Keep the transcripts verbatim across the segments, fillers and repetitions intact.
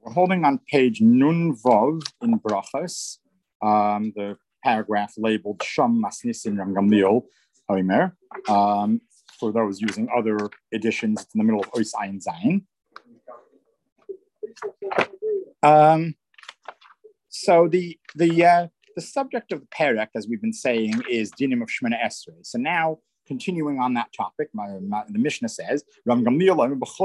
We're holding on page Nun Vav in Brachas, um, the paragraph labeled Sham Masnisim Ram Gamliel Homer. Um, for those using other editions, it's in the middle of Ois Ayin Zayin. Um, so the the uh, the subject of the parak, as we've been saying, is Dinim of Shemona Esrei. So now, continuing on that topic, my, my, the Mishnah says, Ram Gamliel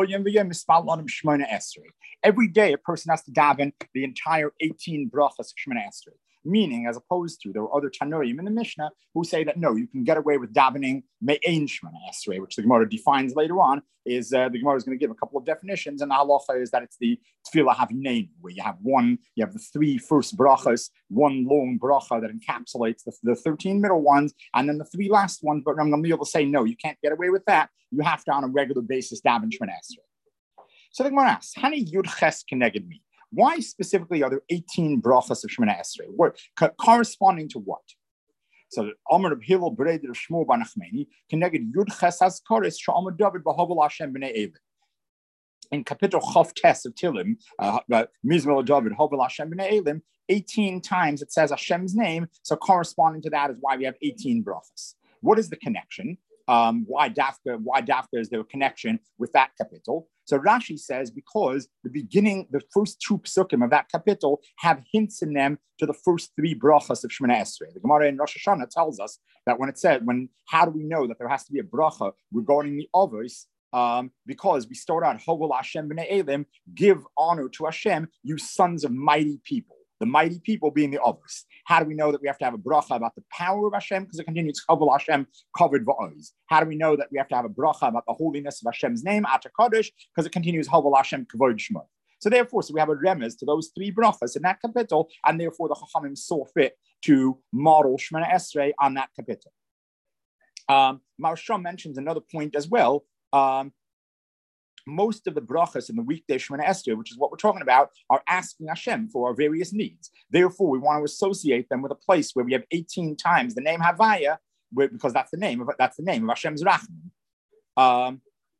Esrei. Every day, a person has to daven the entire eighteen brachas of Shemona Esrei. Meaning, as opposed to, there were other Tanoim in the Mishnah who say that no, you can get away with davening Me'ein Shemona Esrei, which the Gemara defines later on. Is uh, the Gemara is going to give a couple of definitions, and the halacha is that it's the Tefillah Havinein, where you have one, you have the three first brachas, one long bracha that encapsulates the, the thirteen middle ones, and then the three last ones. But Ram Gamliel will say, no, you can't get away with that. You have to, on a regular basis, daven Shemona Esrei. So the Gemara asks, Hani Yud Ches Keneged Mi? Why specifically are there eighteen brachas of Shemona Esrei? What co- corresponding to what? So Amar of Hillel Bered of Shmuel Bar Nachmani Keneged Yud Ches Hazkaris Sha'amar David B'Havel Hashem B'nei Elim. In Kapitel Chav Tes of Tilim, Mizmor David Havel Hashem B'nei Elim, eighteen times it says Hashem's name. So corresponding to that is why we have eighteen brachas. What is the connection? Um, why Dafka? Why Dafka is there a connection with that kapitel? So Rashi says because the beginning, the first two psukim of that kapitel have hints in them to the first three brachas of Shemona Esrei. The Gemara in Rosh Hashanah tells us that when it said, when how do we know that there has to be a bracha regarding the avos? Um, because we start out Hovel Hashem b'nei Elim, give honor to Hashem, you sons of mighty people. The mighty people being the avos. How do we know that we have to have a bracha about the power of Hashem? Because it continues Hovel Hashem covered va'oz. How do we know that we have to have a bracha about the holiness of Hashem's name, Ata Kodesh? Because it continues Hovel Hashem kavod shmo. So therefore, so we have a remez to those three brachas in that kapitel, and therefore the Chachamim saw fit to model Shemona Esrei on that kapitel. Um, Maharsham mentions another point as well. Um, Most of the brachas in the weekday Shemona Esrei, which is what we're talking about, are asking Hashem for our various needs. Therefore, we want to associate them with a place where we have eighteen times the name Havaya, where, because that's the name of that's the name of Hashem's Rachman. Um,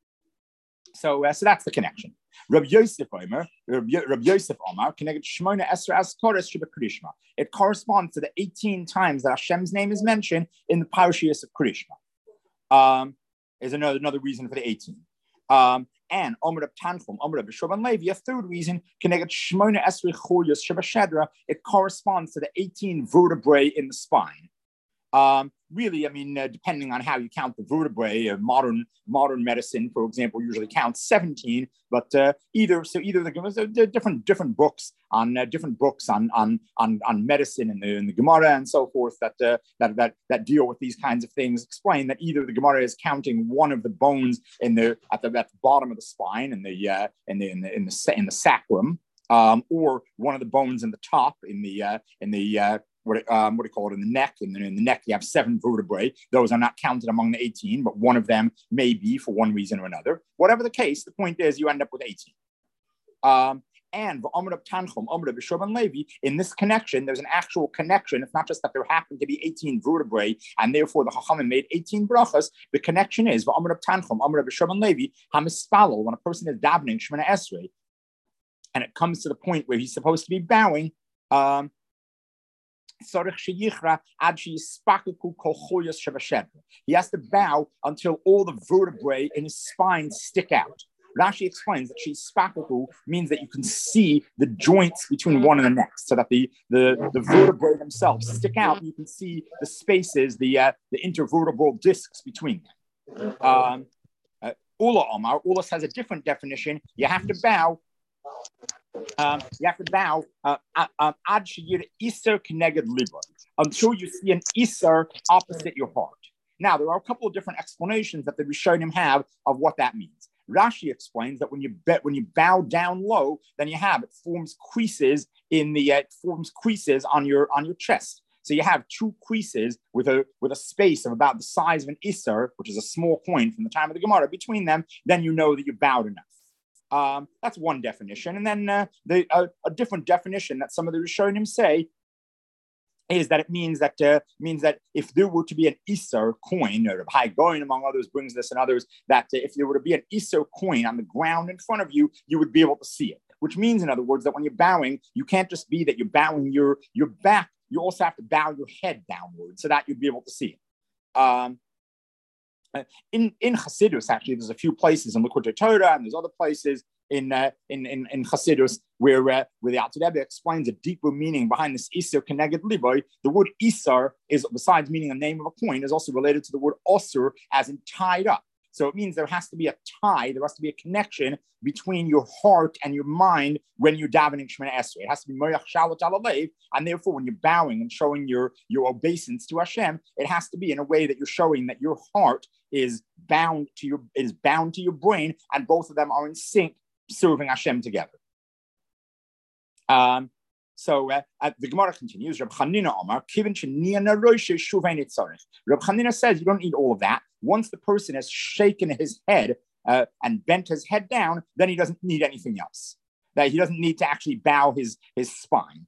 so, uh, so that's the connection. Rabbi Yosef Omer, Rabbi Yosef Omar, connected Shemona Esrei as Kodesh Sheba Krishma. It corresponds to the eighteen times that Hashem's name is mentioned in the Parashiyos of Krishma. Um, is another another reason for the eighteen. Um, and Omer of Tanchum, Omer of Shoban Levi, a third reason, connected Shemona Esrei Choyos Sheba Shedra. It corresponds to the eighteen vertebrae in the spine. Um, really, I mean, uh, depending on how you count the vertebrae, uh, modern modern medicine, for example, usually counts seventeen. But uh, either so either the, the different different books on uh, different books on on on on medicine and the, in the Gemara and so forth that uh, that that that deal with these kinds of things explain that either the Gemara is counting one of the bones in the at the, at the bottom of the spine in the uh, in the in the in the in the sacrum, um, or one of the bones in the top in the uh, in the uh, What, um, what do you call it, in the neck? And then in the neck, you have seven vertebrae. Those are not counted among the eighteen, but one of them may be for one reason or another. Whatever the case, the point is you end up with eighteen. Um, and Levi, in this connection, there's an actual connection. It's not just that there happened to be eighteen vertebrae, and therefore the Chachamim made eighteen brachas. The connection is Levi, when a person is davening Shemona Esrei, and it comes to the point where he's supposed to be bowing, um, he has to bow until all the vertebrae in his spine stick out. Rashi explains that Shispakaku means that you can see the joints between one and the next, so that the, the, the vertebrae themselves stick out. And you can see the spaces, the uh, the intervertebral discs between them. Um, uh, Ula Omar, Ulas has a different definition. You have to bow. Um, you have to bow uh, uh, until you see an iser opposite your heart. Now, there are a couple of different explanations that the Rishonim have of what that means. Rashi explains that when you bet when you bow down low, then you have it forms creases in the uh, it forms creases on your on your chest. So you have two creases with a with a space of about the size of an iser, which is a small coin from the time of the Gemara, between them. Then you know that you bowed enough. Um, that's one definition. And then uh, the, uh, a different definition that some of the Rishonim say is that it means that uh, means that if there were to be an Isser coin, or High Goin among others brings this and others, that uh, if there were to be an Isser coin on the ground in front of you, you would be able to see it. which means, in other words, that when you're bowing, you can't just be that you're bowing your, your back, you also have to bow your head downward so that you'd be able to see it. Um, in, in Chassidus, actually, there's a few places in Likutei Torah, and there's other places in uh, in, in in Chassidus where uh, where the Alter Rebbe explains a deeper meaning behind this Isar Keneged Liboy. The word Isar is, besides meaning a name of a coin, is also related to the word Osur, as in tied up. So it means there has to be a tie, there has to be a connection between your heart and your mind when you're davening Shemona Esrei. It has to be Moyach Shalot Alalev, and therefore when you're bowing and showing your, your obeisance to Hashem, it has to be in a way that you're showing that your heart is bound to your is bound to your brain, and both of them are in sync, serving Hashem together. Um, so uh, uh, the Gemara continues. Reb Chanina Omar, Kivin Sheniana Rosh Shuvain Itzarich. Reb Chanina says you don't need all of that. Once the person has shaken his head uh, and bent his head down, then he doesn't need anything else. That he doesn't need to actually bow his his spine.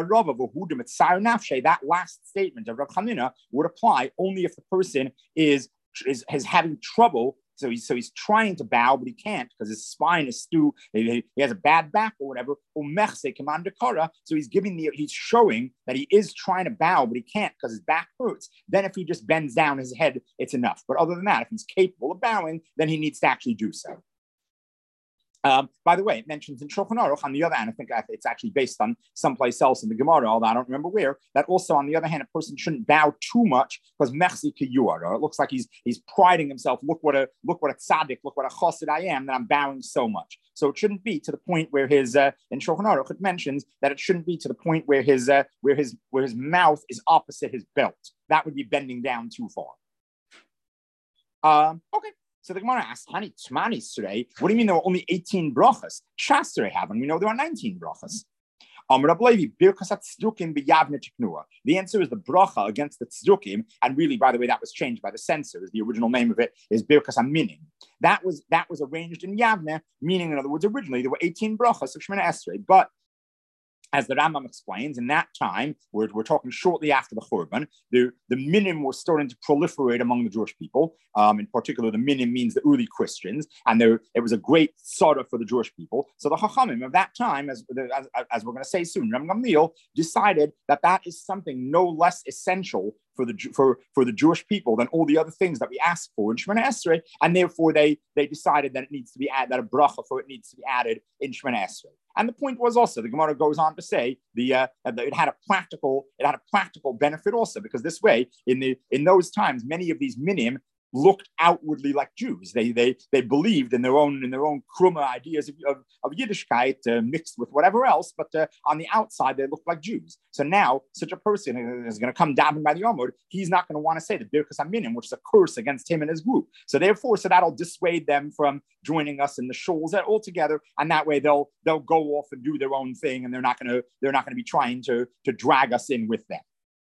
That last statement of Reb Chanina would apply only if the person is is, is having trouble. So he's so he's trying to bow, but he can't because his spine is still, he, he has a bad back or whatever. So he's giving the he's showing that he is trying to bow, but he can't because his back hurts. Then if he just bends down his head, it's enough. But other than that, if he's capable of bowing, then he needs to actually do so. Um, by the way, it mentions in Shulchan Aruch, on the other hand, I think it's actually based on someplace else in the Gemara, although I don't remember where, that also, on the other hand, a person shouldn't bow too much because mechzi kiyuar. It looks like he's he's priding himself. Look what a look what a tzaddik, look what a chassid I am, that I'm bowing so much. So it shouldn't be to the point where his uh, in Shulchan Aruch it mentions that it shouldn't be to the point where his uh, where his where his mouth is opposite his belt. That would be bending down too far. Um, okay. So the Gemara asks, Hani Tzmanis today, what do you mean there were only eighteen brachas? Shastre have, and we know there are nineteen brachas. The answer is the bracha against the tzdukim, and really, by the way, that was changed by the censors. The original name of it is Birkas Aminim. That was that was arranged in Yavne, meaning, in other words, originally there were eighteen brachas of Shemona Esrei, but as the Rambam explains, in that time, we're, we're talking shortly after the Churban, the, the minim were starting to proliferate among the Jewish people. Um, in particular, the minim means the early Christians, and there it was a great sorrow for the Jewish people. So the Chachamim of that time, as, as, as we're going to say soon, Rambam Gamliel decided that that is something no less essential for the for, for the Jewish people than all the other things that we ask for in Shemona Esrei, and therefore they they decided that it needs to be added, that a bracha for it needs to be added in Shemona Esrei. And the point was also, the Gemara goes on to say the uh, that it had a practical it had a practical benefit also, because this way in the in those times many of these minim looked outwardly like Jews. They they they believed in their own in their own krumah ideas of, of, of Yiddishkeit uh, mixed with whatever else, but uh, on the outside they looked like Jews. So now such a person is going to come davening by the Yomud. He's not going to want to say the Birkas Aminim, which is a curse against him and his group. So therefore, so that'll dissuade them from joining us in the shuls altogether, and that way they'll they'll go off and do their own thing, and they're not going to they're not going to be trying to to drag us in with them.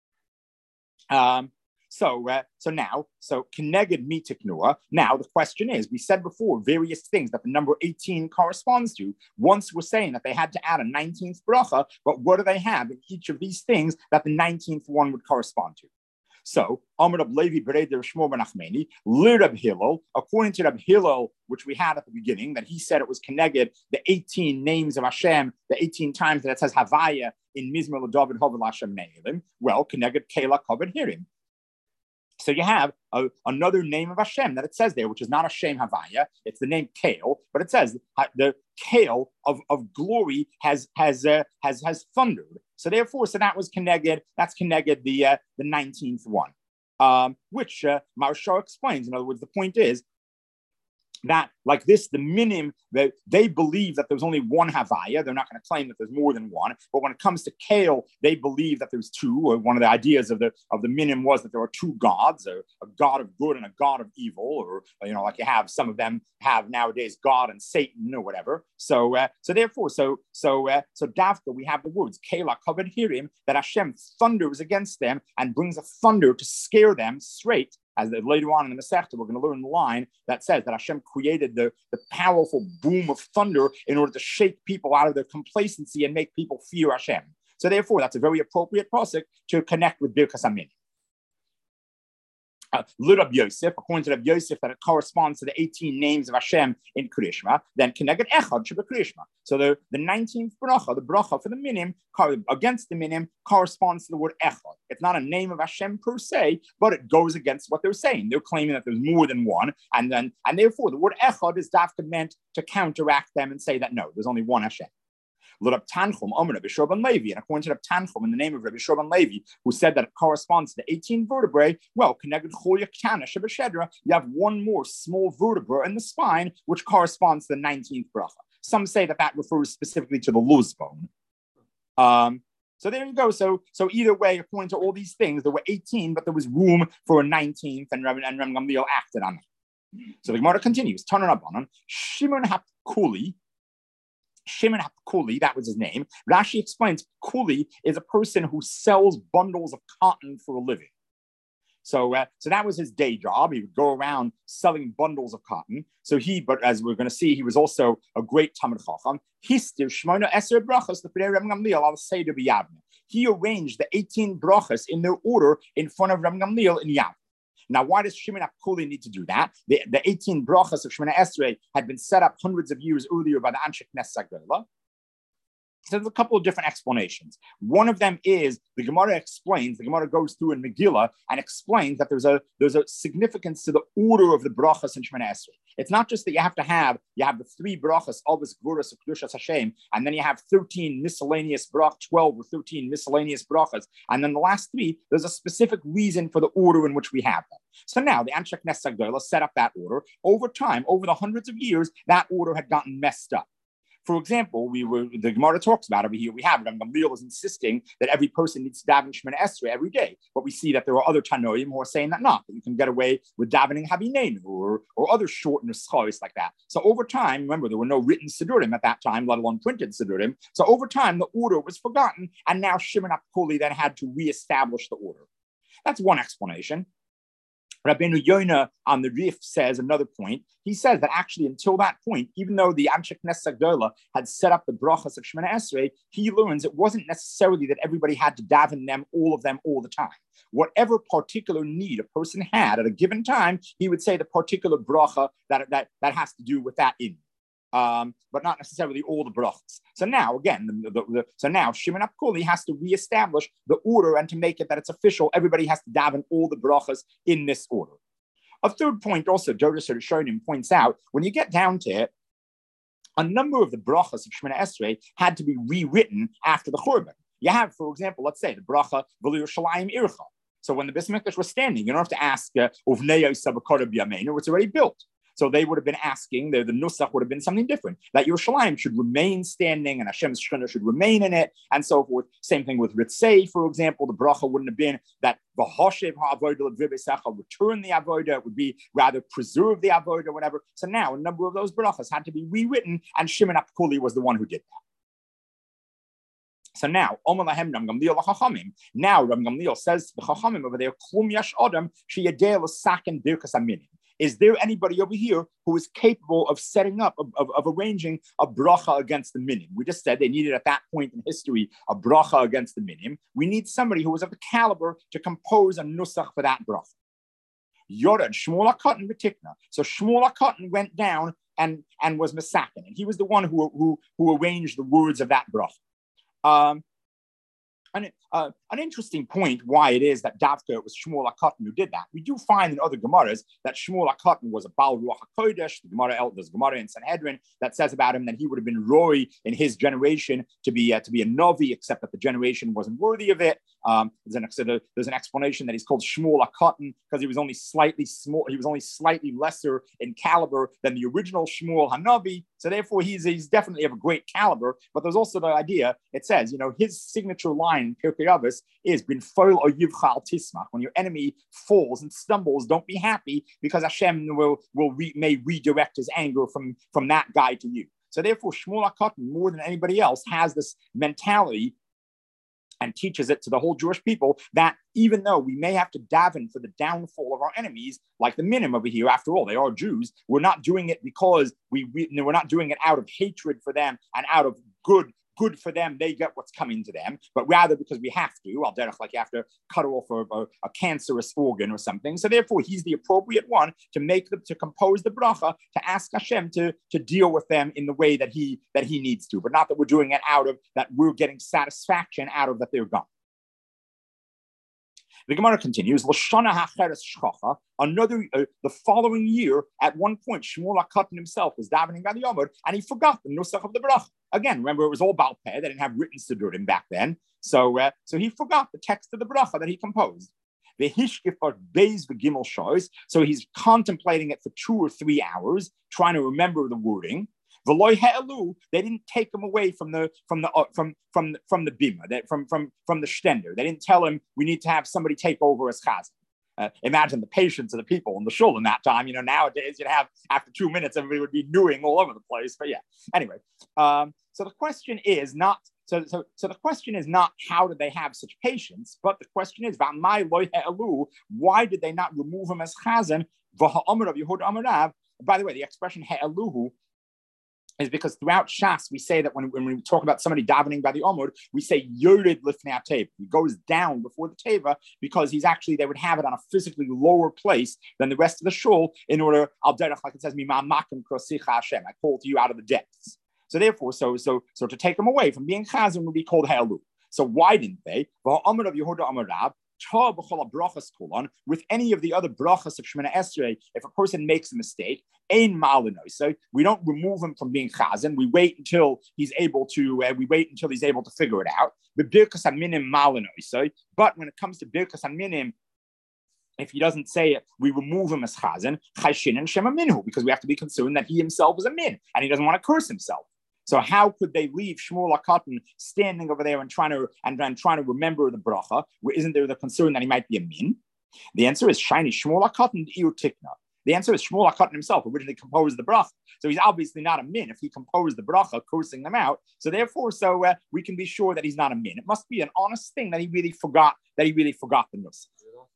Um. So, uh, so now, so Keneged Mitiknua. Now the question is, we said before various things that the number eighteen corresponds to. Once we're saying that they had to add a nineteenth bracha, but what do they have in each of these things that the nineteenth one would correspond to? So, Amar Rab Levi Bereder Shmuel ben Achmeni, Lirab Hillel, according to Rab Hillel, which we had at the beginning, that he said it was Keneged, the eighteen names of Hashem, the eighteen times that it says Havaya in Mizmor LeDavid Hovel Hashem Ne'ilim. Well, Keneged Kela Kavod Hirim. So you have a, another name of Hashem that it says there, which is not Hashem Havaya. It's the name Kael, but it says the Kael of, of glory has has uh, has has thundered. So therefore, so that was Keneged. That's Keneged the uh, the nineteenth one, um, which uh, Maharsha explains. In other words, the point is that, like this, the minim, they, they believe that there's only one Havaya. They're not going to claim that there's more than one. But when it comes to Kael, they believe that there's two. Or one of the ideas of the of the minim was that there are two gods, a, a god of good and a god of evil, or, you know, like you have some of them have nowadays God and Satan or whatever. So, uh, so therefore, so so uh, so Davka, we have the words Kela Kavod Hirim, that Hashem thunders against them and brings a thunder to scare them straight. As later on in the Masechta, we're going to learn the line that says that Hashem created the, the powerful boom of thunder in order to shake people out of their complacency and make people fear Hashem. So therefore, that's a very appropriate pasuk to connect with Birkas Aminim. Uh, Lurab Yosef, according to Rab Yosef, that it corresponds to the eighteen names of Hashem in Krishma, then Keneged Echad Sheba Krishma. So the, the nineteenth bracha, the bracha for the minim, against the minim, corresponds to the word Echad. It's not a name of Hashem per se, but it goes against what they're saying. They're claiming that there's more than one, and then and therefore the word Echad is dafka meant to counteract them and say that no, there's only one Hashem. Rab Tanchum, Omer Rabbi Shua ben Levi, and according to Rab Tanchum, in the name of Rabbi Shua ben Levi, who said that it corresponds to the eighteen vertebrae, well, connected Cholya Ktana Shebeshedra, you have one more small vertebra in the spine, which corresponds to the nineteenth bracha. Some say that that refers specifically to the luz bone. Um, so there you go. So, so either way, according to all these things, there were eighteen, but there was room for a nineteenth, and Reb and Reb Gamliel acted on it. So the Gemara continues. Tanan Rabbanan, Shimon HaPkuli. Shimon HaPkuli, that was his name. Rashi explains Kuli is a person who sells bundles of cotton for a living. So, uh, so that was his day job. He would go around selling bundles of cotton. So he, but as we're going to see, he was also a great Talmid Chacham. Histiv Shmona Eser Brachas L'Pnei Reb Gamliel Al Seder B'Yavne. He arranged the eighteen brachas in their order in front of Reb Gamliel in Yavne. Now, why does Shimon HaPkuli need to do that? The, the eighteen brachas of Shemona Esrei had been set up hundreds of years earlier by the Anshe Knesset Agdola. So there's a couple of different explanations. One of them is the Gemara explains, the Gemara goes through in Megillah and explains that there's a there's a significance to the order of the brachas in Shemona Esrei. It's not just that you have to have, you have the three brachas, Avos, Gvuras, Kedushas Hashem, and then you have thirteen miscellaneous brachas, twelve or thirteen miscellaneous brachas, and then the last three, there's a specific reason for the order in which we have them. So now the Anshe Knesset Agdola set up that order. Over time, over the hundreds of years, that order had gotten messed up. For example, we were the Gemara talks about over here. We have Reb Gamliel is insisting that every person needs to daven Shemona Esrei every day, but we see that there are other Tanoim who are saying that not, that you can get away with davening Habinenu or or other short neschois like that. So over time, remember there were no written Sidurim at that time, let alone printed Sidurim. So over time, the order was forgotten, and now Shimon HaPkuli then had to reestablish the order. That's one explanation. Rabbeinu Yonah on the Rif says another point. He says that actually until that point, even though the Anshe Knesset Agdola had set up the brachas of Shemona Esrei, he learns it wasn't necessarily that everybody had to daven them, all of them, all the time. Whatever particular need a person had at a given time, he would say the particular bracha that, that, that has to do with that in. Um, but not necessarily all the brachas. So now, again, the, the, the, so now Shimon HaPkuli has to reestablish the order, and to make it that it's official, everybody has to daven all the brachas in this order. A third point also, Jodas Rishonim points out, when you get down to it, a number of the brachas of Shemona Esrei had to be rewritten after the Churban. You have, for example, let's say the bracha V'lo Yerushalayim Ircha. So when the Beis Hamikdash was standing, you don't have to ask Uvnei Yosef B'Kara B'Yameinu, it's already built. So they would have been asking, the, the nusach would have been something different, that Yerushalayim should remain standing and Hashem's Shekhinah should remain in it, and so forth. Same thing with Ritzei, for example. The bracha wouldn't have been that v'hoshev ha'avodah l'v'besecha, return the avodah. It would be rather preserve the avodah, whatever. So now a number of those brachas had to be rewritten, and Shimon HaPkuli was the one who did that. So now, Omer lahem Ram Gamliel l'chachamim. Now Ram Gamliel says to the chachamim over there, Klum yash adam sheyadeh l'saken birkas aminim. Is there anybody over here who is capable of setting up, of, of, of arranging a bracha against the minim? We just said they needed at that point in history a bracha against the minim. We need somebody who was of the caliber to compose a nusach for that bracha. Yored Shmuel HaKatan b'tikna. So Shmuel HaKatan went down and, and was mesaken, and he was the one who, who, who arranged the words of that bracha. Um, An, uh, an interesting point why it is that Davka it was Shmuel HaKatan who did that. We do find in other Gemaras that Shmuel HaKatan was a Baal Ruach HaKodesh. The Gemara, there's Gemara in Sanhedrin that says about him that he would have been Roy in his generation to be uh, to be a Novi, except that the generation wasn't worthy of it. Um, there's, an, there's an explanation that he's called Shmuel HaKatan because he was only slightly small. He was only slightly lesser in caliber than the original Shmuel HaNavi. So therefore, he's he's definitely of a great caliber. But there's also the idea. It says, you know, his signature line in Pirkei Avos is bin foil or yivchal tismach. When your enemy falls and stumbles, don't be happy because Hashem will will re, may redirect his anger from from that guy to you. So therefore, Shmuel HaKatan, more than anybody else, has this mentality and teaches it to the whole Jewish people that even though we may have to daven for the downfall of our enemies, like the minim over here, after all, they are Jews, we're not doing it because we, we we're not doing it out of hatred for them and out of good good for them, they get what's coming to them, but rather because we have to, al derech, like you have to cut off a, a, a cancerous organ or something. So therefore, he's the appropriate one to make them, to compose the bracha, to ask Hashem to, to deal with them in the way that he that he needs to, but not that we're doing it out of, that we're getting satisfaction out of that they're gone. The Gemara continues, another, uh, the following year, at one point, Shmuel HaKatan himself was davening by the Yomud, and he forgot the nusach of the bracha. Again, remember, it was all Baal Peh. They didn't have written Siddurim back then. So, uh, so he forgot the text of the bracha that he composed. The Hishkif Beis the Gimel shows. So he's contemplating it for two or three hours, trying to remember the wording. V'loy he'elu, they didn't take him away from the from the uh, from from from the bima, that from from from the stender. They didn't tell him we need to have somebody take over as chazan. Uh, imagine the patience of the people in the shul in that time. You know, nowadays you'd have after two minutes everybody would be newing all over the place. But yeah, anyway. Um, so the question is not. So, so, so the question is not how did they have such patience, but the question is, why did they not remove him as chazan? By the way, the expression he'eluhu is because throughout Shas we say that when, when we talk about somebody davening by the Omud, we say Yored lifnei teva. He goes down before the teva because he's actually, they would have it on a physically lower place than the rest of the shul in order, al derech, like it says, Mima makim krosicha Hashem, I call to you out of the depths. So therefore, so so so to take him away from being chazan would be called he'elu. So why didn't they? Amar of Yehuda Amar Rab, with any of the other brachas of Shemona Esrei, if a person makes a mistake, ein malinoy. So we don't remove him from being chazan. We wait until he's able to. Uh, we wait until he's able to figure it out. But birkas haminim malinoy. So, but when it comes to birkas haminim, if he doesn't say it, we remove him as chazan, chayshin and shema minhu, because we have to be concerned that he himself is a min and he doesn't want to curse himself. So how could they leave Shmuel HaKatan standing over there and trying to and, and trying to remember the bracha? Isn't there the concern that he might be a min? The answer is shiny Shmuel HaKatan iu tikna. The answer is Shmuel HaKatan himself originally composed the bracha, so he's obviously not a min if he composed the bracha, cursing them out. So therefore, so uh, we can be sure that he's not a min. It must be an honest thing that he really forgot that he really forgot the nusach.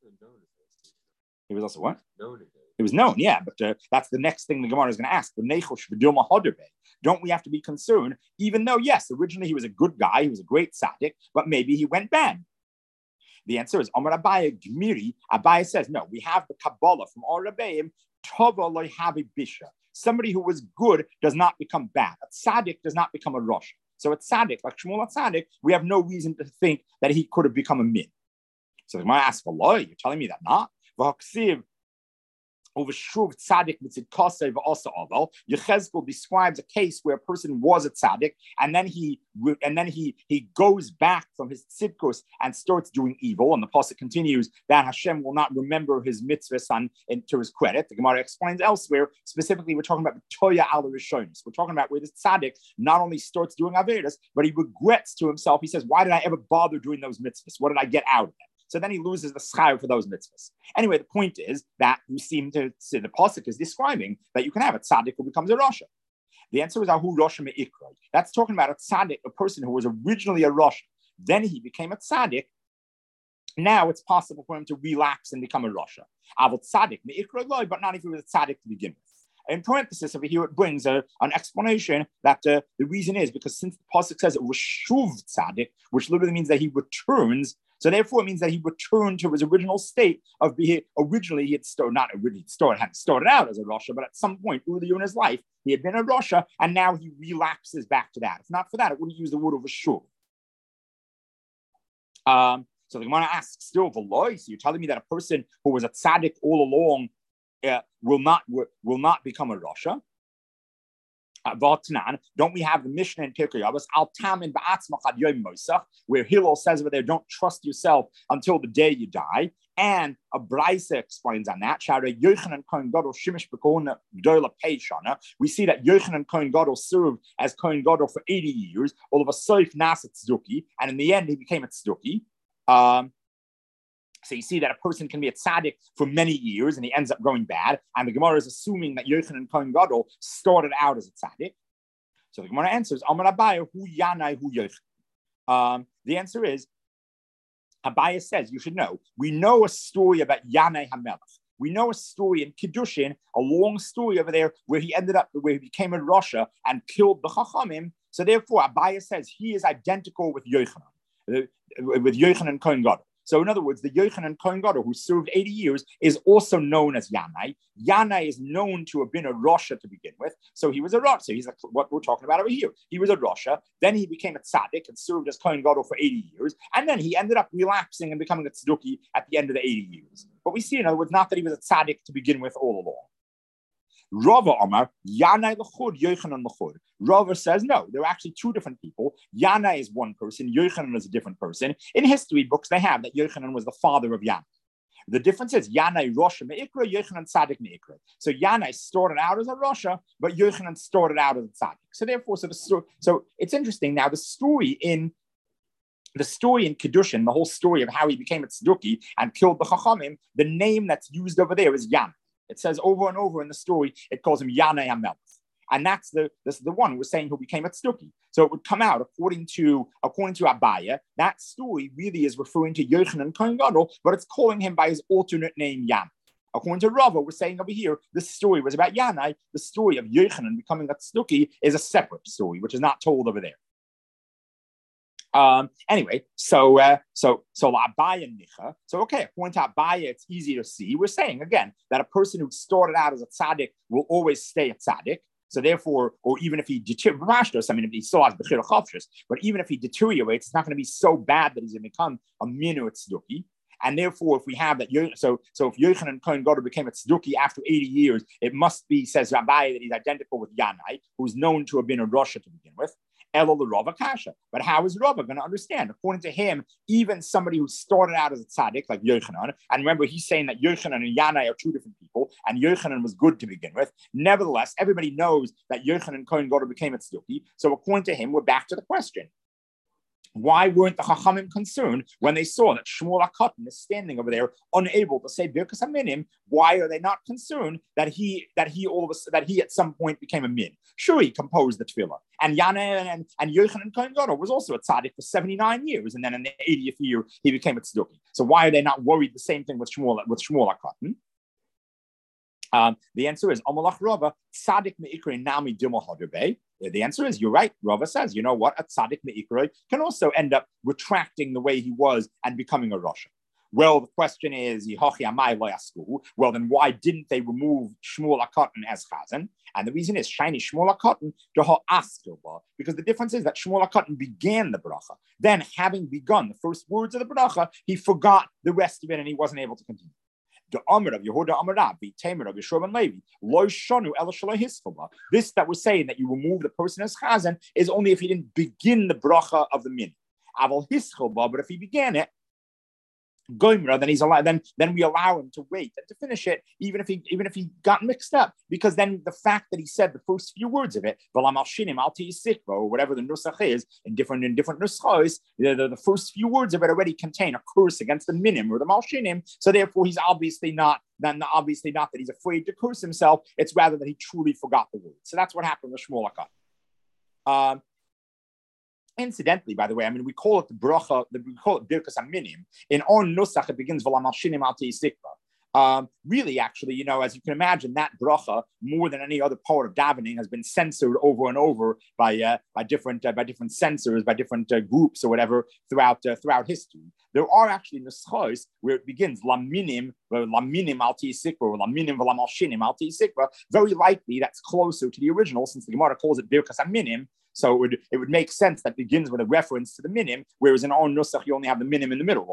He was also what? Known. It was known, yeah, but uh, that's the next thing the Gemara is going to ask. Don't we have to be concerned, even though, yes, originally he was a good guy, he was a great tzaddik, but maybe he went bad? The answer is, Amar Abaye Gmiri. Abaye says, no, we have the Kabbalah from our Rebbeim, Tova loy havi bisha. Somebody who was good does not become bad. A tzaddik does not become a rosh. So a tzaddik, like Shmuel tzaddik, we have no reason to think that he could have become a min. So the Gemara asks, you're telling me that not? Yechezkel describes a case where a person was a tzaddik, and then he and then he he goes back from his tzidkus and starts doing evil. And the pasuk continues that Hashem will not remember his mitzvahs on, and to his credit. The Gemara explains elsewhere. Specifically, we're talking about toya al rishonis. We're talking about where this tzaddik not only starts doing avedas, but he regrets to himself. He says, "Why did I ever bother doing those mitzvahs? What did I get out of them?" So then he loses the schar for those mitzvahs. Anyway, the point is that you seem to see the pasuk is describing that you can have a tzaddik who becomes a rasha. The answer is ahu rasha me'ikroi. That's talking about a tzaddik, a person who was originally a rasha. Then he became a tzaddik. Now it's possible for him to relapse and become a rasha. Avot tzaddik me'ikroi loy, but not if he was a tzaddik to begin with. In parenthesis over here, it brings a, an explanation that uh, the reason is because since the pasuk says it was shuv tzaddik, which literally means that he returns. So therefore, it means that he returned to his original state of being. Originally, he had started not originally started hadn't started out as a rasha, but at some point earlier in his life, he had been a rasha, and now he relapses back to that. If not for that, it wouldn't use the word of a shuv. Um, so the Gemara asks, still v'loy. So you're telling me that a person who was a tzaddik all along uh, will not will, will not become a rasha? Don't we have the Mishnah in Pirkei Avos, Al Tamin Ba'atzmach Ad Yom Mosach, where Hillel says over there, don't trust yourself until the day you die. And a Braisa explains on that. We see that Yochanan Kohen Gadol served as Kohen Gadol for eighty years. All of a sudden, Nasa Tzduki, and in the end, he became a Tzduki. Um, So you see that a person can be a tzaddik for many years and he ends up going bad. And the Gemara is assuming that Yochanan Kohen Gadol started out as a tzaddik. So the Gemara answers, Amar Abaye, hu yanai hu Yochanan. Um, the answer is, Abaye says, you should know, we know a story about Yanai HaMelech. We know a story in Kiddushin, a long story over there, where he ended up, where he became a Rasha and killed the Chachamim. So therefore, Abaye says he is identical with Yochanan, with Yochanan Kohen Gadol. So in other words, the Yochanan Kohen Gadol, who served eighty years, is also known as Yanai. Yanai is known to have been a Rasha to begin with. So he was a Rasha. So he's like what we're talking about over here. He was a Rasha. Then he became a tzaddik and served as Kohen Gadol for eighty years. And then he ended up relapsing and becoming a tzedukah at the end of the eighty years. But we see, in other words, not that he was a tzaddik to begin with all along. Rava Omar, Yanai l'chud, Yochanan l'chud. Rava says, no, there are actually two different people. Yanai is one person, Yochanan is a different person. In history books, they have that Yochanan was the father of Yanai. The difference is Yanai Rosh Me'ikra, Yochanan Tzaddik Me'ikra. So Yanai started out as a Rasha, but Yochanan started out as a Tzaddik. So therefore, so, the story, so it's interesting. Now, the story in the story in Kiddushin, the whole story of how he became a Tzedukah and killed the Chachamim, the name that's used over there is Yanai. It says over and over in the story, it calls him Yanai HaMelech. And that's the this is the one who was saying who became a tzedukah. So it would come out according to according to Abaye. That story really is referring to Yochanan Kohen Gadol, but it's calling him by his alternate name Yanai. According to Rava, we're saying over here, this story was about Yanai. The story of Yochanan becoming a tzedukah is a separate story, which is not told over there. Um, anyway, so uh, so so Abaye Nicha. So okay, according to Abaye, it's easy to see. We're saying again that a person who started out as a tzaddik will always stay a tzaddik. So therefore, or even if he deteriorates, I mean, if he still has bechira chavshus, but even if he deteriorates, it's not going to be so bad that he's going to become a minu tzedukah. And therefore, if we have that, so so if Yochanan Kohen Gadol became a tzedukah after eighty years, it must be, says Rabbi, that he's identical with Yanai, who's known to have been a Rasha to begin with. Elo the Rava Kasha. But how is Rava going to understand? According to him, even somebody who started out as a tzaddik, like Yochanan, and remember, he's saying that Yochanan and Yanai are two different people, and Yochanan was good to begin with. Nevertheless, everybody knows that Yochanan Kohen Gadol became a tzedukah. So according to him, we're back to the question. Why weren't the Chachamim concerned when they saw that Shmuel HaKatan is standing over there, unable to say Birkas HaMinim? Why are they not concerned that he that he all of a, that he at some point became a min? Sure, he composed the tefillah, and Yanai and and Yochanan Kohen Gadol was also a tzaddik for seventy-nine years, and then in the eightieth year he became a tzedukah. So why are they not worried? The same thing with Shmuel with Shmuel HaKatan. Um, the answer is Amalach Rava tzaddik meikre nami dimah haderbe. The answer is you're right. Rava says, you know what? A tzaddik meikre can also end up retracting the way he was and becoming a Rasha. Well, the question is, well, then why didn't they remove Shmuel HaKatan as Chazan? And the reason is shiny Shmuel HaKatan because the difference is that Shmuel HaKatan began the bracha. Then, having begun the first words of the bracha, he forgot the rest of it and he wasn't able to continue. The Amr of Yehuda Amarav, the Tamer of Yeshua and Levi, Lo Shonu El Shalai Hiskova. This that we're saying that you remove the person as Chazan is only if he didn't begin the bracha of the min. Aval Hiskova, but if he began it, Goimra, then he's allowed. Then, then we allow him to wait and to finish it, even if he, even if he got mixed up, because then the fact that he said the first few words of it, V'lam al shinim al tiyisikva, or whatever the nusach is, in different in different nuschos, the, the, the first few words of it already contain a curse against the minim or the malshinim. So therefore, he's obviously not. Then obviously not that he's afraid to curse himself. It's rather that he truly forgot the words. So that's what happened with Shmuel HaKatan. Um, Incidentally, by the way, I mean, we call it the bracha, we call it Birkas HaMinim. In on Nusach, it begins V'lam al shinim al tiyisikva. Um, really, actually, you know, as you can imagine, that bracha, more than any other part of davening, has been censored over and over by uh, by different uh, by different censors, by different uh, groups or whatever throughout uh, throughout history. There are actually nuschos where it begins laminim, laminim al tiyisikva, or laminim v'lam al shinim al tiyisikva. Very likely, that's closer to the original, since the Gemara calls it Birkas HaMinim. So it would, it would make sense that begins with a reference to the minim, whereas in our nusach you only have the minim in the middle.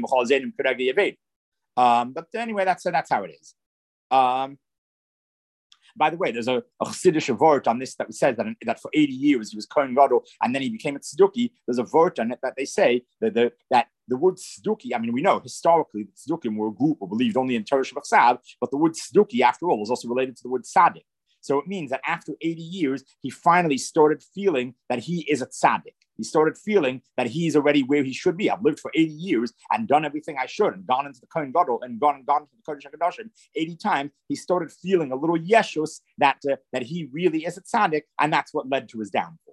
Um, but anyway, that's that's how it is. Um, by the way, there's a, a Chassidish vort on this that says that, that for eighty years he was Kohen Gadol and then he became a tzedukah. There's a vort on it that they say that the, that the word tzedukah, I mean, we know historically that tzedukah were a group who believed only in Torah Shabbat, but the word tzedukah, after all, is also related to the word tzaddik. So it means that after eighty years, he finally started feeling that he is a tzaddik. He started feeling that he's already where he should be. I've lived for eighty years and done everything I should and gone into the Kohen Gadol and gone, gone into the Kodesh HaKadoshim eighty times. He started feeling a little yeshus that, uh, that he really is a tzaddik, and that's what led to his downfall.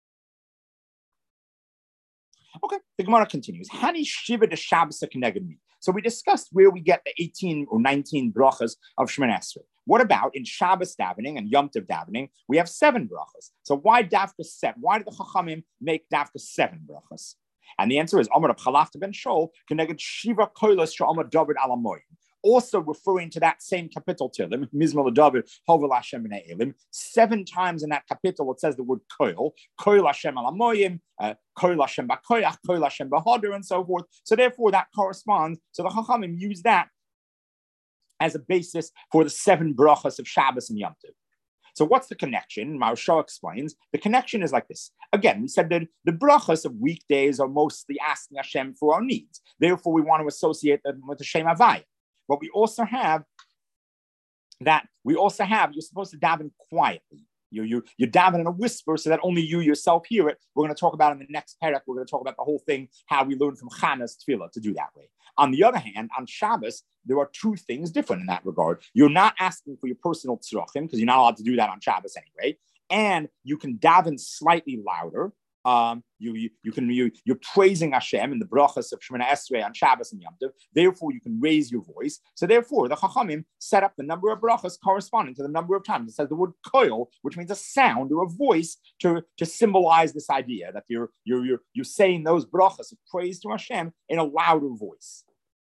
Okay, the Gemara continues. Hani shiva de Shabbos keneged me. So we discussed where we get the eighteen or nineteen brachas of Shemoneh Esrei. What about in Shabbos davening and Yom Tov davening? We have seven brachas. So why dafka seven? Why did the Chachamim make dafka seven brachas? And the answer is Amar Chalafta ben Shol connected Shiva Koilos Sha'amar David Alamoyim. Also referring to that same capital Tilim, Mizmor David Hovel Hashem B'nei Elim. Seven times in that capital it says the word Koil, Koil Hashem Alamoyim, Koil Hashem B'Koyach, Koil Hashem B'Hoder, and so forth. So therefore that corresponds. So the Chachamim use that as a basis for the seven brachas of Shabbos and Yom Tov. So what's the connection? Maharsha explains. The connection is like this. Again, we said that the brachas of weekdays are mostly asking Hashem for our needs. Therefore, we want to associate them with the Shem Havaya. But we also have that, we also have, you're supposed to daven quietly. You, you, you're davening in a whisper so that only you yourself hear it. We're going to talk about in the next parak, we're going to talk about the whole thing, how we learn from Chana's tefillah to do that way. On the other hand, on Shabbos, there are two things different in that regard. You're not asking for your personal tzrachim, because you're not allowed to do that on Shabbos anyway. And you can daven slightly louder. Um, you, you you can you you're praising Hashem in the brachas of Shemoneh Esrei on Shabbos and Yom Tov. Therefore, you can raise your voice. So therefore, the Chachamim set up the number of brachas corresponding to the number of times. It says the word koil, which means a sound or a voice, to, to symbolize this idea that you're you're you're you're saying those brachas of praise to Hashem in a louder voice.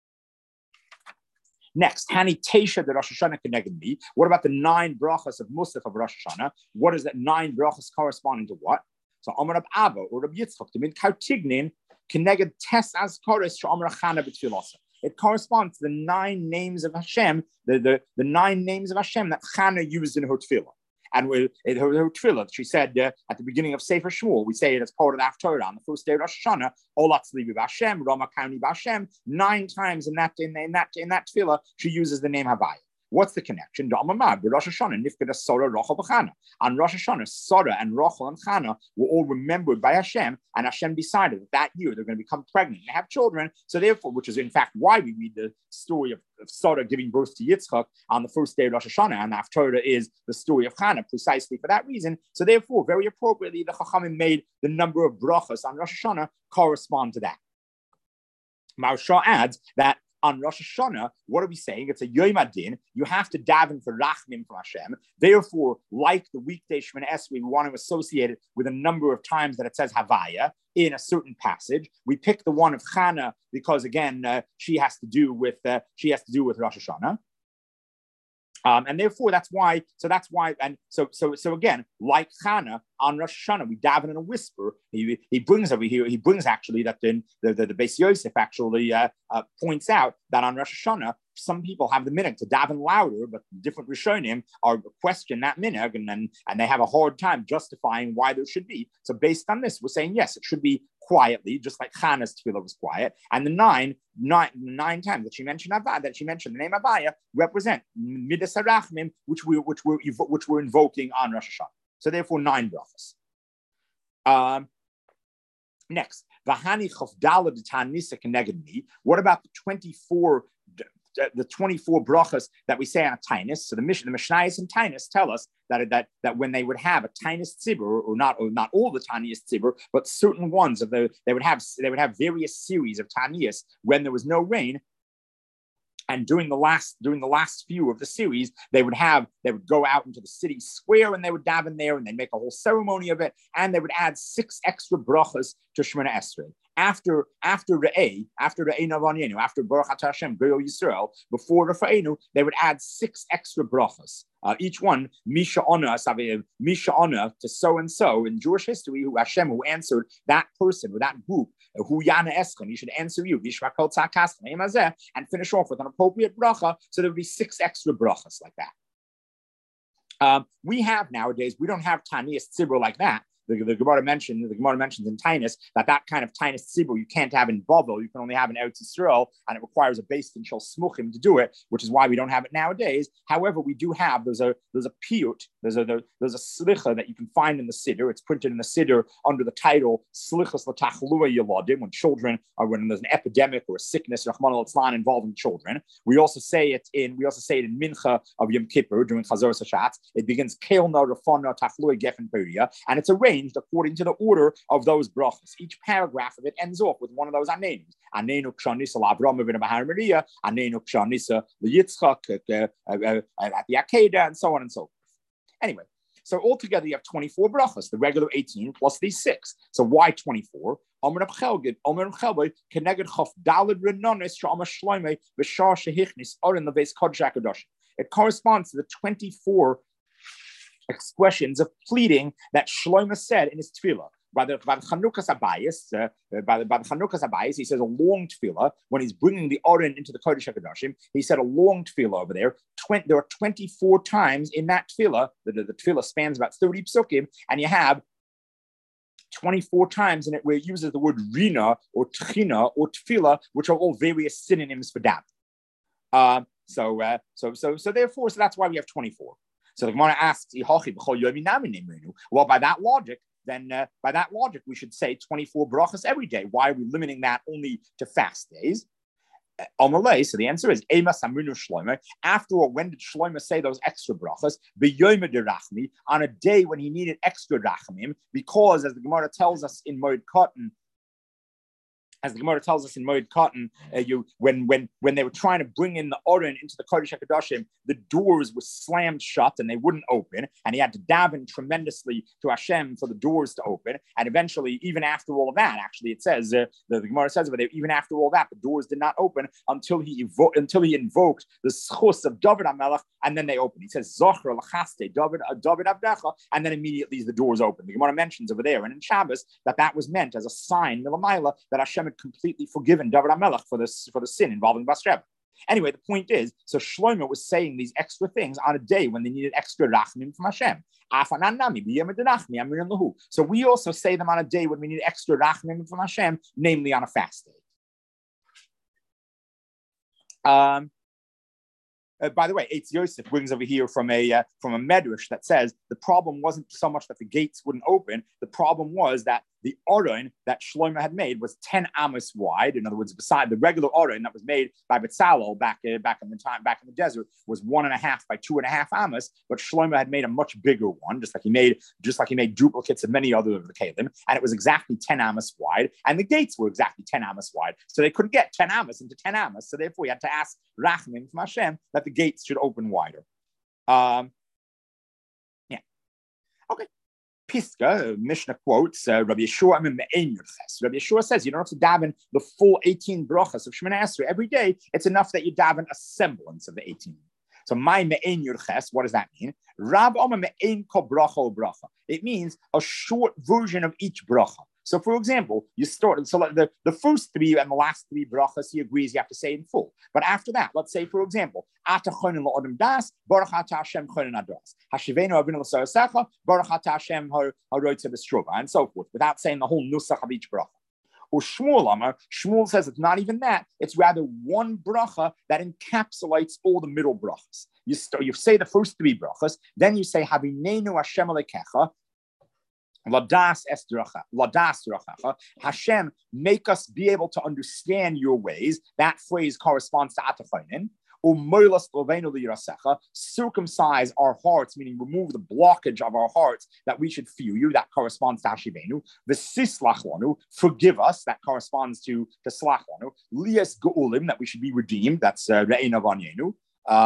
Next, Hani Teisha the Rosh Hashanah connected me. What about the nine brachas of Musaf of Rosh Hashanah? What is that nine brachas corresponding to what? So Amar Rab Abba or Rab Yitzchak, the min Kautignin connected Tes as Koris to Amar Chana b'Tfilasa. It corresponds to the nine names of Hashem, the, the, the nine names of Hashem that Chana used in her tefillah. And with in her, her tefillah, she said uh, at the beginning of Sefer Shmuel, we say it as part of the Haftorah on the first day of Rosh Hashanah, Olatz Livi B'Hashem, Rama Kauni B'Hashem. Nine times in that in, in that in that tefillah, she uses the name Havaya. What's the connection? On Rosh Hashanah, Sarah and Rachel and Chana were all remembered by Hashem, and Hashem decided that that year they're going to become pregnant and have children. So therefore, which is in fact why we read the story of, of Sarah giving birth to Yitzchak on the first day of Rosh Hashanah, and the Haftarah is the story of Chana precisely for that reason. So therefore, very appropriately, the Chachamim made the number of brachas on Rosh Hashanah correspond to that. Maharsha adds that on Rosh Hashanah, what are we saying? It's a Yom Adin. You have to daven for Rachmim from Hashem. Therefore, like the weekday Shemoneh Esrei, we want to associate it with a number of times that it says Havaya in a certain passage. We pick the one of Chana because, again, uh, she has to do with uh, she has to do with Rosh Hashanah. Um, and therefore, that's why, so that's why, and so so so again, like Chana, on Rosh Hashanah, we daven in a whisper. He, he brings over here, he brings actually that then the, the, the Beis Yosef actually uh, uh, points out that on Rosh Hashanah, some people have the minhag to daven louder, but different Rishonim are question that minhag, and, and, and they have a hard time justifying why there should be. So based on this, we're saying, yes, it should be quietly, just like Chana's tefillah was quiet. And the nine, nine, nine times that she mentioned Avaya, that she mentioned the name Avaya, represent Midas HaRachmim, which we which we're which we're invoking on Rosh Hashanah. So therefore, nine brachas. Um, next, Vahani Chavdala Tanisa connected me. What about the twenty-four? The twenty-four brachas that we say on a Tainus? So the mission, the Mishnayos and Tainus tell us that, that, that when they would have a Tainus tzibur, or not, or not all the Tainus tzibur, but certain ones of the, they would have they would have various series of Tainus when there was no rain. And during the last during the last few of the series, they would have they would go out into the city square and they would daven there and they make a whole ceremony of it, and they would add six extra brachas to Shemoneh Esrei. After after Re'eh, after Re'eh Navanyenu, after Baruch Atah Hashem, Goyo Yisrael, before Rafa'enu, they would add six extra brachas. Uh, each one, Misha Ona, Misha Ona to so and so in Jewish history, who Hashem, who answered that person or that group, who Yana Eschem, he should answer you, and finish off with an appropriate bracha. So there would be six extra brachas like that. Um, we have nowadays, we don't have Taniyas Tzibur like that. The, the Gemara mentioned, the Gemara mentions in Tainus that that kind of Tainus Tzibur you can't have in Bavel, you can only have in Eretz Yisrael, and it requires a Beis Din Shel Smuchim to do it, which is why we don't have it nowadays. However, we do have, there's a there's a piyut, there's a there, there's a slicha that you can find in the Siddur. It's printed in the Siddur under the title Slichas L'Tachlua Yeladim, when children are, when there's an epidemic or a sickness, Rahman al-Islan, involving children. We also say it in, we also say it in Mincha of Yom Kippur during Chazor Sashatz. It begins Keil Na Rafana Tachlua Gefen Peria, and it's a rain. arranged according to the order of those brachas. Each paragraph of it ends off with one of those anenus. Anenu kshanisa l'Avram avinu b'Har Moriah, anenu kshanisa l'Yitzchak at the Akedah, and so on and so forth. Anyway, so altogether you have twenty-four brachas, the regular eighteen plus these six. So why twenty-four? It corresponds to the twenty-four expressions of pleading that Shlomo said in his tefillah. By the by the Chanukas Abayis, uh, by the by the Chanukas Abayis, he says a long tefillah when he's bringing the Oren into the Kodesh HaKadoshim. He said a long tefillah over there. twenty, there are twenty-four times in that tefillah. The, the, the tefillah spans about thirty psukim, and you have twenty-four times in it where it uses the word rina or tchina or tefillah, which are all various synonyms for that. Uh, so, uh, so, so, so therefore, so that's why we have twenty-four. So the Gemara asks, well, by that logic, then uh, by that logic, we should say twenty-four brachas every day. Why are we limiting that only to fast days? Amalei, so the answer is Ema Samrinu Shlomo. After all, when did Shlomo say those extra brachas? B'yoyma derachmi, on a day when he needed extra rachamim, because as the Gemara tells us in Moed Katan, as the Gemara tells us in Moed Katan, uh, you when when when they were trying to bring in the Oren into the Kodesh HaKadoshim, the doors were slammed shut and they wouldn't open, and he had to daven tremendously to Hashem for the doors to open. And eventually, even after all of that, actually, it says uh, the, the Gemara says over there, even after all that, the doors did not open until he evo- until he invoked the schus of David HaMelech, and then they opened. He says Zocher l'chaste David uh, David Avdecha, and then immediately the doors open. The Gemara mentions over there, and in Shabbos that that was meant as a sign milamaila that Hashem had completely forgiven David HaMelech for this for the sin involving Bathsheba. Anyway, the point is, so Shlomo was saying these extra things on a day when they needed extra rachmim from Hashem. So we also say them on a day when we need extra rachmim from Hashem, namely on a fast day. Um, Uh, by the way, Eitz Yosef brings over here from a uh, from a medrash that says the problem wasn't so much that the gates wouldn't open. The problem was that the Oren that Shlomo had made was ten amos wide. In other words, beside the regular Oren that was made by Betzalel back uh, back in the time back in the desert was one and a half by two and a half amos. But Shlomo had made a much bigger one, just like he made just like he made duplicates of many other of the Kalim, and it was exactly ten amos wide, and the gates were exactly ten amos wide. So they couldn't get ten amos into ten amos. So therefore, he had to ask Rachmin from Hashem that the gates should open wider. Um, yeah. Okay. Piska, Mishnah quotes uh, Rabbi Yeshua Me'en Yurches. Rabbi Yeshua says you don't have to daven the full eighteen brachas of Shemoneh Esrei every day. It's enough that you daven a semblance of the eighteen. So my Me'en Yurches, what does that mean? Rab Omer Me'en Kol Bracha O Bracha. It means a short version of each bracha. So, for example, you start, so the, the first three and the last three brachas, he agrees you have to say in full. But after that, let's say, for example, Ata chonin la'odem das, Baruch ata Hashem chonin adas. Hashivenu avinu l'sarasecha, Baruch ata Hashem haroitze b'strova, and so forth, without saying the whole nusach of each bracha. Or Shmuel Amar, Shmuel says it's not even that, it's rather one bracha that encapsulates all the middle brachas. You, start, you say the first three brachas, then you say, Havinenu Hashem alekecha, Ladas esdracha, ladas drachacha. Hashem, make us be able to understand your ways. That phrase corresponds to atachainin. Umoilas lovenu lirasecha. Circumcise our hearts, meaning remove the blockage of our hearts that we should feel you. That corresponds to hashivenu. V'sislachlanu, forgive us. That corresponds to to slachlanu. Lias geulim, that we should be redeemed. That's re'ena vanyenu.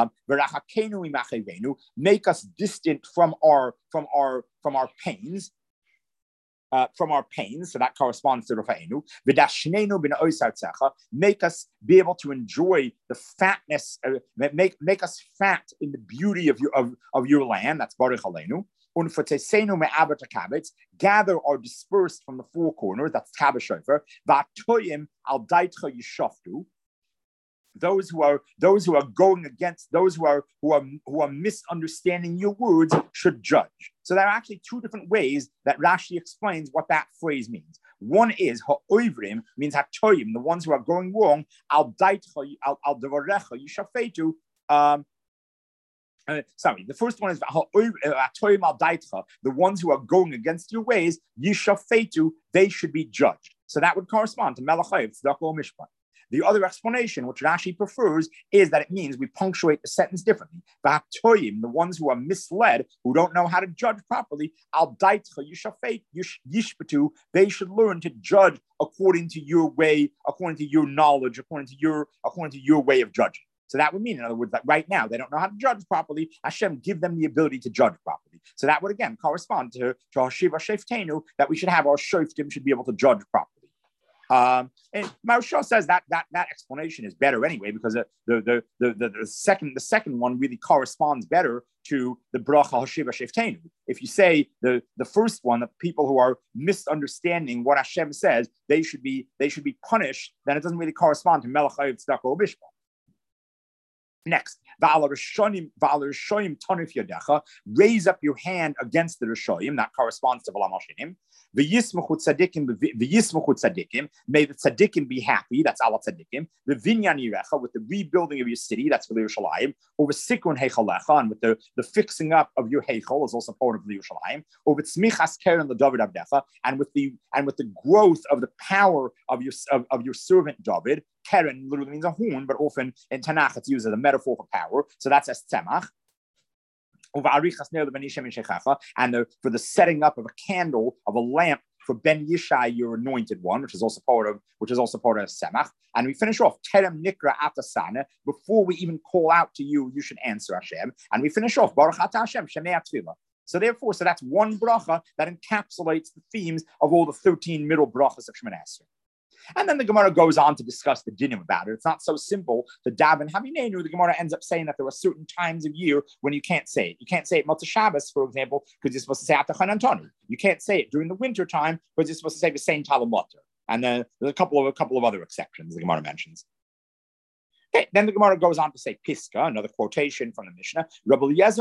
Make us distant from our from our from our pains. Uh, from our pains, so that corresponds to Rafa'enu. V'dashnenu bin oisartzecha, make us be able to enjoy the fatness, uh, make make us fat in the beauty of your of, of your land. That's Baruch Aleinu. Unfatesenu me'aber takabetz, gather or disperse from the four corners. That's kabeshofer. V'atoyim al daitcha yishaftu. Those who are those who are going against those who are who are who are misunderstanding your words should judge. So there are actually two different ways that Rashi explains what that phrase means. One is ha'oivrim means ha'toyim, the ones who are going wrong. Al daitcha al al devarecha yishafetu. Um, uh, sorry, the first one is ha'toyim al daitcha, the ones who are going against your ways. Yishafetu, they should be judged. So that would correspond to Melachayv Tzedakah Mishpat. The other explanation, which Rashi prefers, is that it means we punctuate the sentence differently. The ones who are misled, who don't know how to judge properly, al yishpatu, they should learn to judge according to your way, according to your knowledge, according to your according to your way of judging. So that would mean, in other words, that right now they don't know how to judge properly. Hashem give them the ability to judge properly. So that would again correspond to to Hashiva Sheftenu, that we should have our shoftim should be able to judge properly. Um, and Maharsha says that that that explanation is better anyway, because the the, the the the the second the second one really corresponds better to the bracha Hashiva Sheftenu. If you say the the first one, the people who are misunderstanding what Hashem says, they should be they should be punished, then it doesn't really correspond to Melech Hayev Tzedakah or Bishma. Next, raise up your hand against the Rishoyim. That corresponds to V'lam Hashinim. V'yismachu tzadikim. May the tzadikim be happy. That's ala tzadikim. The vinyan yirecha, with the rebuilding of your city. That's for the Yerushalayim. Over sikun heichalecha, and with the, the fixing up of your heichal is also part of the Yerushalayim. Over tzmichas keren the David Abdecha, and with the and with the growth of the power of your of, of your servant David. Keren literally means a horn, but often in Tanakh it's used as a metaphor for power. So that's as tzemach. And the, for the setting up of a candle, of a lamp for Ben Yishai, your anointed one, which is also part of which is also part of tzemach. And we finish off terem nikra atasana. Before we even call out to you, you should answer Hashem. And we finish off Baruch Ata Hashem Shemei Atfilah. So therefore, so that's one bracha that encapsulates the themes of all the thirteen middle brachas of Shemoneh Esrei. And then the Gemara goes on to discuss the dinim about it. It's not so simple to daven Havinenu. The Gemara ends up saying that there are certain times of year when you can't say it. You can't say it Motzei Shabbos, for example, because you're supposed to say Atachan Antoni. You can't say it during the winter time because you're supposed to say the same Talamotter. And then there's a couple of a couple of other exceptions the Gemara mentions. Okay, then the Gemara goes on to say Piska, another quotation from the Mishnah. Rabbi Eliezer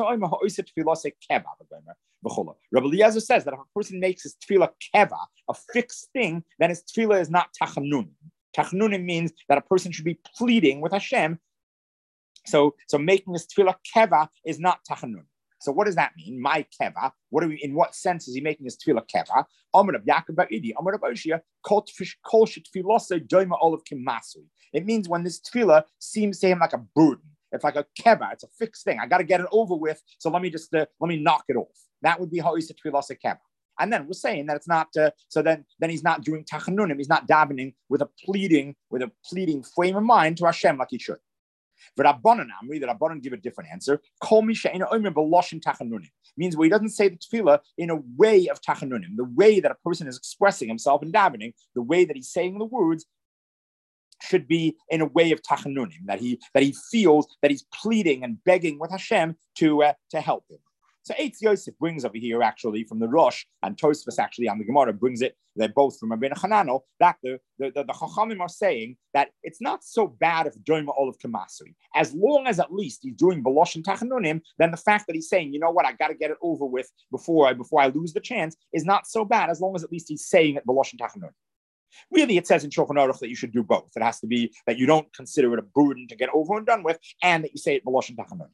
Rabbi Eliezer says that if a person makes his tefillah keva, a fixed thing, then his tefillah is not tachanun. Tachanun means that a person should be pleading with Hashem. So, so making his tefillah keva is not tachanun. So what does that mean? My keva. What are we? In what sense is he making his tefillah keva? Amar Rab Yaakov bar Idi, Amar Rab Oshia, kol tefillosei doima olav kimasui. It means when this tefillah seems to him like a burden. It's like a keva. It's a fixed thing. I got to get it over with. So let me just uh, let me knock it off. That would be ha'isa tefillosei keva. And then we're saying that it's not. Uh, so then, then he's not doing tachanunim. He's not davening with a pleading, with a pleading frame of mind to Hashem like he should. But Rabbanan Amri, the Rabbanan give a different answer. Kol mi she'eino omer b'loshin tachanunim means where he doesn't say the tefillah in a way of tachanunim, the way that a person is expressing himself in davening, the way that he's saying the words should be in a way of tachanunim, that he that he feels that he's pleading and begging with Hashem to uh, to help him. So Eitz Yosef brings over here actually from the Rosh, and Tosfos actually on the Gemara brings it. They're both from Rabbeinu Hananel, that the the, the, the Chachamim are saying that it's not so bad if Doima Olav Kamasui. As long as at least he's doing Balosh and Tachanunim, then the fact that he's saying, you know what, I got to get it over with before I before I lose the chance is not so bad, as long as at least he's saying it Balosh and Tachanunim. Really, it says in Shulchan Aruch that you should do both. It has to be that you don't consider it a burden to get over and done with, and that you say it Balosh and Tachanunim.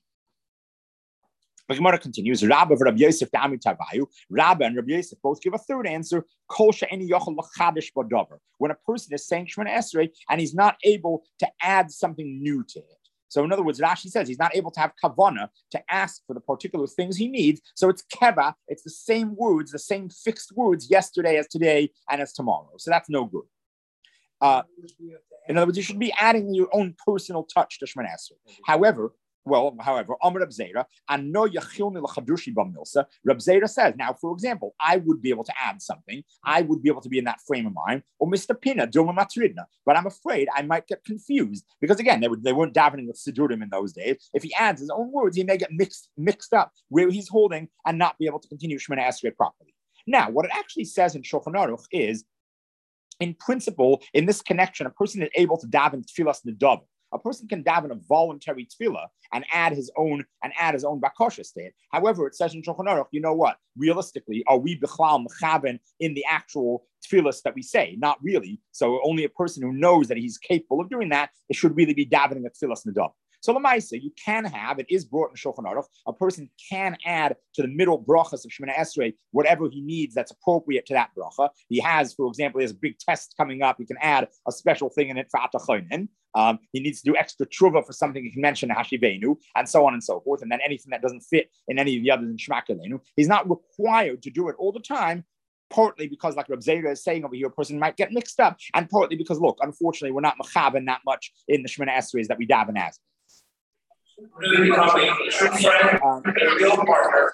The Gemara continues. Rabba Rabbi Yosef to Ami Tavayu. Rabba and Rabbi Yosef both give a third answer. Kol she'eni yochel l'chadish b'davar. When a person is saying Shemoneh Esrei and he's not able to add something new to it. So in other words, Rashi says he's not able to have kavana to ask for the particular things he needs. So it's keva. It's the same words, the same fixed words yesterday as today and as tomorrow. So that's no good. Uh, in other words, you should be adding your own personal touch to Shemoneh Esrei. However, Well, however, Amar Rab Zera, and no yachilni l'chadushi b'milsa. Rab Zera says, now, for example, I would be able to add something. I would be able to be in that frame of mind. Or Mister Pina, Doma Matridna. But I'm afraid I might get confused because again, they, would, they weren't davening with Sidurim in those days. If he adds his own words, he may get mixed mixed up where he's holding and not be able to continue Shemoneh Esrei properly. Now, what it actually says in Shulchan Aruch is, in principle, in this connection, a person is able to daven tefillas nedav. A person can daven a voluntary tefillah and add his own and add his own bakosha to it. However, it says in Shulchan Aruch, you know what? Realistically, are we bichlal mechaven in the actual tefillahs that we say? Not really. So only a person who knows that he's capable of doing that, it should really be davening a tefillas nadav. So Lamaisa, you can have, it is brought in Shulchan Aruch, a person can add to the middle brachas of Shemana Esrei whatever he needs that's appropriate to that bracha. He has, for example, he has a big test coming up, he can add a special thing in it for Atachonin. Um, he needs to do extra truva for something he can mention Hashivenu, and so on and so forth. And then anything that doesn't fit in any of the others in Shmakelenu, he's not required to do it all the time, partly because, like Reb Zera is saying over here, a person might get mixed up, and partly because, look, unfortunately, we're not mechaben that much in the Shemana Esrei that we daven as. Really becoming a true friend, um, a real partner.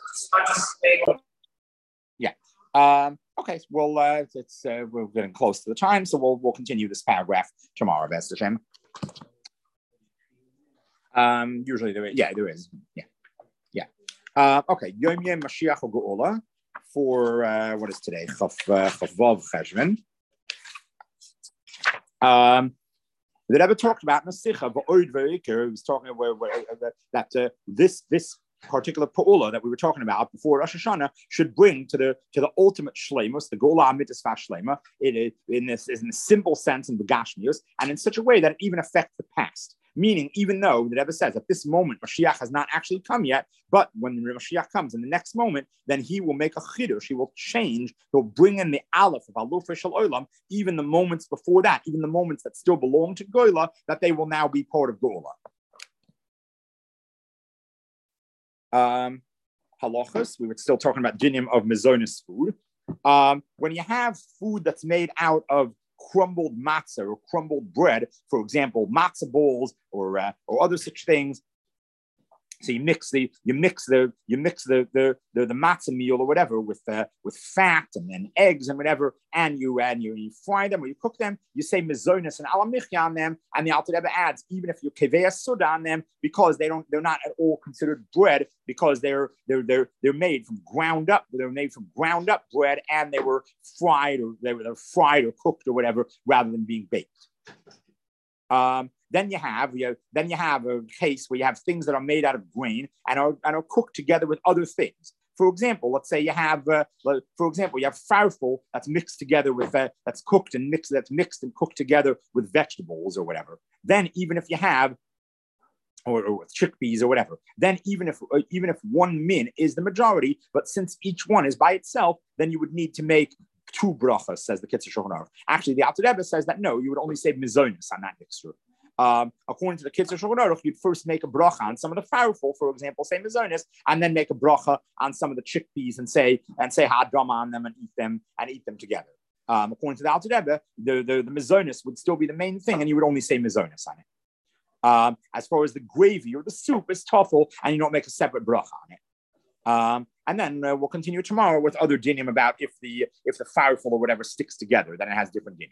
Yeah. Um, okay. Well, uh, it's uh, we're getting close to the time, so we'll we'll continue this paragraph tomorrow, Best Hashem. Um, usually there is, yeah, there is, yeah, yeah. Uh, okay, Yom Yom Mashiach Geula for uh, what is today? Chav Vav Cheshvan. Um, the Rebbe talked about Nasicha, but Oid Ve'ikir, he was talking about that uh, this this particular Pa'ula that we were talking about before Rosh Hashanah should bring to the to the ultimate Shleimus, the Gola Mitzvah Shlema, in in this in a simple sense in the Gashmius, and in such a way that it even affects the past. Meaning, even though the Rebbe says at this moment Mashiach has not actually come yet, but when Mashiach comes in the next moment, then he will make a chidush, he will change, he'll bring in the aleph of Aluf Shel Olam, even the moments before that, even the moments that still belong to Gola, that they will now be part of Gola. Um, halachas, we were still talking about dinim of mezonis food. Um, when you have food that's made out of crumbled matzah or crumbled bread, for example, matzah balls or uh, or other such things. So you mix the you mix the you mix the the the, the matzah meal or whatever with uh, with fat and then eggs and whatever, and you and you, you fry them or you cook them. You say mezonis and alamichya on them, and the Alter Rebbe adds even if you keveya suda on them because they don't they're not at all considered bread because they're they're they're they're made from ground up they're made from ground up bread and they were fried or they were, they were fried or cooked or whatever rather than being baked. Um, Then you have, you know, then you have a case where you have things that are made out of grain and are and are cooked together with other things. For example, let's say you have, uh, for example, you have farfel that's mixed together with uh, that's cooked and mixed that's mixed and cooked together with vegetables or whatever. Then even if you have, or, or with chickpeas or whatever, then even if uh, even if one min is the majority, but since each one is by itself, then you would need to make two brachas, says the Kitzur Shulchan Aruch. Actually, the Alter Rebbe says that no, you would only say mizonis on that mixture. Um, according to the Kitzur Shulchan Aruch, you'd farfel make a bracha on some of the farfel, for example, say mizonis, and then make a bracha on some of the chickpeas and say and say hadrama on them and eat them and eat them together. Um, according to the Alter Rebbe, the the, the mizonis would still be the main thing, and you would only say mizonis on it. Um, as far as the gravy or the soup is toffel, and you don't make a separate bracha on it. Um, and then uh, we'll continue tomorrow with other dinim about if the if the farfel or whatever sticks together, then it has different dinim.